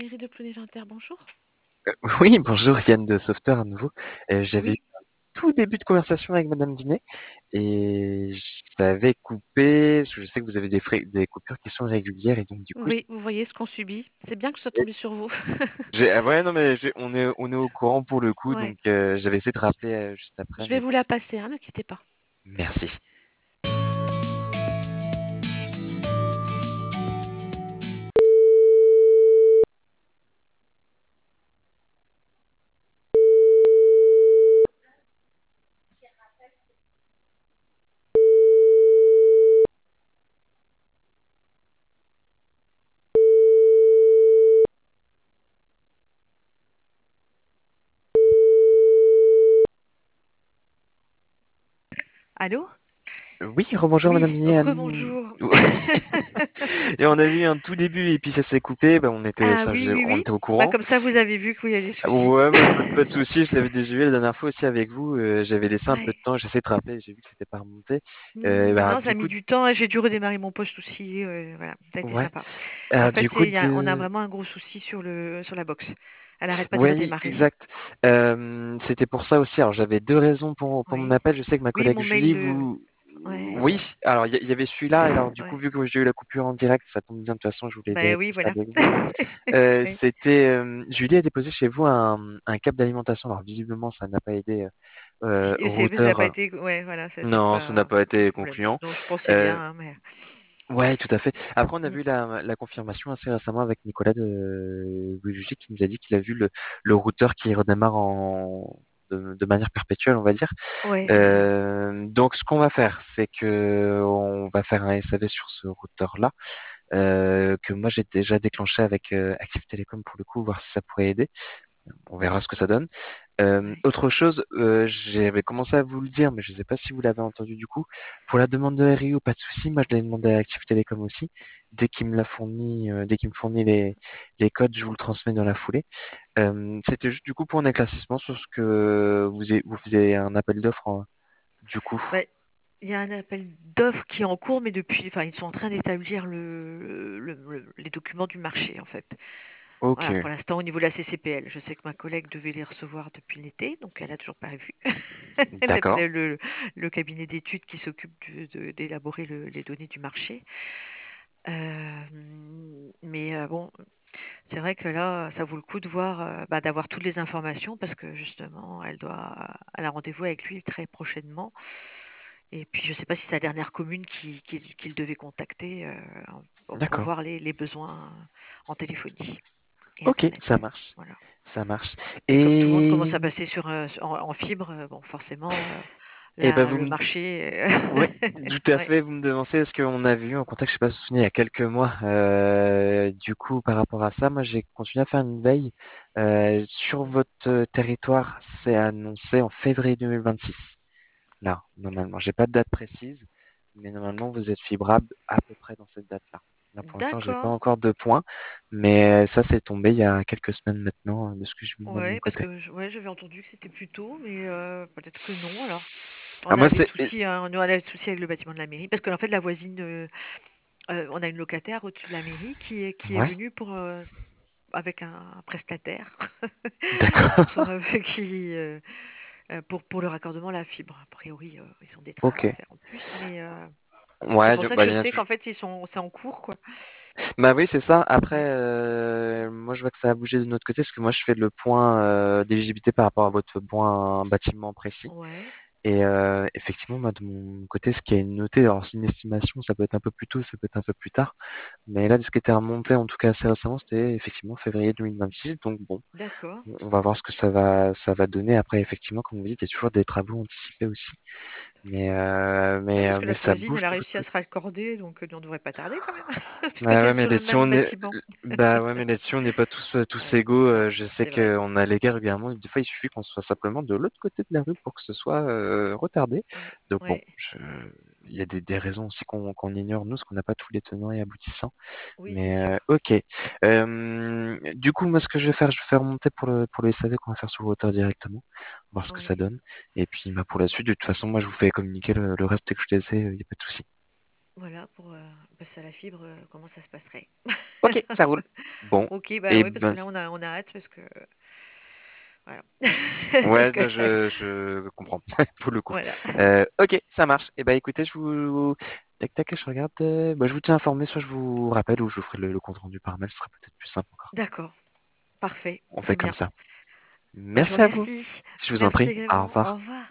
mairie de Plonévinter, bonjour. Oui, bonjour Yann de Sauveteur à nouveau. J'avais eu Oui, un tout début de conversation avec Madame Vinet et j'avais coupé, parce que je sais que vous avez des coupures qui sont régulières et donc du coup, oui, vous voyez ce qu'on subit. C'est bien que je sois tombée sur vous. ouais non mais on est au courant pour le coup Ouais. donc j'avais essayé de rappeler juste après Je vais mais vous la passer, hein, n'inquiétez pas. merci. Allô? Oui, rebonjour Madame Oui, Vinet. rebonjour. Et on a eu un tout début et puis ça s'est coupé, bah Ah oui, oui, on oui. était au Bah, courant. comme ça, vous avez vu qu'il y a des soucis. Ouais, mais pas de souci, je l'avais déjà vu la dernière fois aussi avec vous. J'avais laissé un peu de Ouais. temps, j'essaie de rappeler, j'ai vu que c'était pas remonté. Bah, Non, ça a du mis coup, du temps et j'ai dû redémarrer mon poste aussi. Voilà, ça a été ouais. sympa. En fait, Du coup, on a vraiment un gros souci sur la box. Elle arrête pas de oui, redémarrer. exact. C'était pour ça aussi. Alors, j'avais deux raisons pour mon Oui. appel. Je sais que ma Oui, collègue mon mail Julie, le. vous, Ouais, oui. Alors, il y avait celui-là. Et alors, du coup, ouais. vu que j'ai eu la coupure en direct, ça tombe bien. De toute façon, je voulais Bah oui, vérifier ça voilà. avec vous. Ouais. C'était Julie a déposé chez vous un câble d'alimentation. Alors, visiblement, ça n'a pas aidé Et au ça a routeur. pas été, ouais, voilà, ça a été Non, ça n'a pas pas le été problème. concluant. Donc je pensais bien, Euh, hein, mais. ouais, tout à fait. Après, on a Mm. vu la confirmation assez récemment avec Nicolas de Volugic qui nous a dit qu'il a vu le routeur qui redémarre de manière perpétuelle, on va dire. Ouais, c'est ça. Donc, ce qu'on va faire, c'est que on va faire un SAV sur ce routeur-là, que moi j'ai déjà déclenché avec Active Telecom pour le coup, voir si ça pourrait aider. On verra ce que ça donne. Ouais. Autre chose, j'avais commencé à vous le dire, mais je ne sais pas si vous l'avez entendu du coup. Pour la demande de RIO, pas de souci. Moi, je l'ai demandé à Active Telecom aussi. Dès qu'il me fournit les codes, je vous le transmets dans la foulée. C'était juste du coup pour un éclaircissement sur ce que vous faisiez un appel d'offres du coup. Bah, il y a un appel d'offres qui est en cours, mais depuis, enfin, ils sont en train d'établir les documents du marché, en fait. Ok, Voilà, pour l'instant, au niveau de la CCPL, je sais que ma collègue devait les recevoir depuis l'été, donc elle a toujours pas vu. d'accord, Le cabinet d'études qui s'occupe d'élaborer les données du marché. Mais bon, c'est vrai que là, ça vaut le coup de voir, bah, d'avoir toutes les informations parce que justement, elle a rendez-vous avec lui très prochainement. Et puis, je ne sais pas si c'est la dernière commune qu'il devait contacter pour d'accord. voir les besoins en téléphonie et Ok, ça Internet. marche, Voilà. ça marche. Et comme tout le monde Et commence à passer en fibre, bon, forcément, et ben le marché. ouais, tout à Ouais, fait. Vous me devancez, est-ce qu'on a vu en contact, je sais pas si vous vous souvenez, il y a quelques mois. Du coup, par rapport à ça, moi, j'ai continué à faire une veille sur votre territoire. C'est annoncé en février 2026. Là, normalement, j'ai pas de date précise, mais normalement, vous êtes fibrable à peu près dans cette date-là. Là, pour l'instant, j'ai pas d'accord. encore de points, mais ça, c'est tombé il y a quelques semaines maintenant, de ce que je vois de mon Ouais, parce côté. que ouais, j'avais entendu que c'était plus tôt, mais peut-être que non alors. Ah, On moi, a des c'est soucis, hein, nous, on a des soucis avec le bâtiment de la mairie, parce qu'en fait, la voisine, on a une locataire au-dessus de la mairie qui est ouais, venue avec un prestataire d'accord, pour le raccordement à la fibre. A priori, ils ont des travaux ok. à faire en plus, mais c'est Ouais, pour ça que bah, je il y en a sais toujours. qu'en fait, c'est en cours, quoi. Bah oui, c'est ça. Après, Ouais, moi, je vois que ça a bougé de notre côté, parce que moi, je fais le point d'éligibilité par rapport à votre point bâtiment précis. ouais, Et effectivement, moi, de mon côté, ce qui est noté, alors c'est une estimation, ça peut être un peu plus tôt, ça peut être un peu plus tard. Mais là, de ce qui était remonté, en tout cas assez récemment, c'était effectivement février 2026. Donc bon, d'accord. on va voir ce que ça va donner. Après, effectivement, comme vous dites, il y a toujours des travaux anticipés aussi. Oui, parce que Mais la ça voisine, bouge elle a de l'autre réussi à se côté. raccorder, donc on ne devrait pas tarder quand même, puisque Ah c'est ouais, mais sur le là-dessus, même on est, bâtiment. bah ouais, mais là-dessus, on n'est pas tous Ouais, égaux. ouais, Je sais c'est vrai. qu'on a les gars régulièrement. Des fois, il suffit qu'on soit simplement de l'autre côté de la rue pour que ce soit retardé. Ouais, Donc bon, ouais, il y a des raisons aussi qu'on ignore nous, parce qu'on n'a pas tous les tenants et aboutissants. oui, c'est Mais sûr. ok. Du coup, moi, ce que je vais faire, je vais faire remonter pour le SAV qu'on va faire sur le routeur directement, voir ce que ça Ouais. donne. Et puis, bah, pour la suite, de toute façon, moi, je vous fais communiquer le reste dès que je les ai. Il n'y a pas de souci. Voilà pour, passer à la fibre, comment ça se passerait. Ok, ça roule. Bon, OK, bah, et oui, parce que ben, là, on a hâte parce que voilà. ouais, Que non, je comprends pour le coup. voilà. Ok, ça marche. Et ben, écoutez, tac, tac, je regarde. Bah, je vous tiens informé, soit je vous rappelle ou je vous ferai le compte rendu par mail, ce sera peut-être plus simple encore. D'accord, parfait, On très fait comme bien. ça. Bah, je vous Merci à vous. remercie. Je vous en Merci prie. Au également. Au revoir. revoir.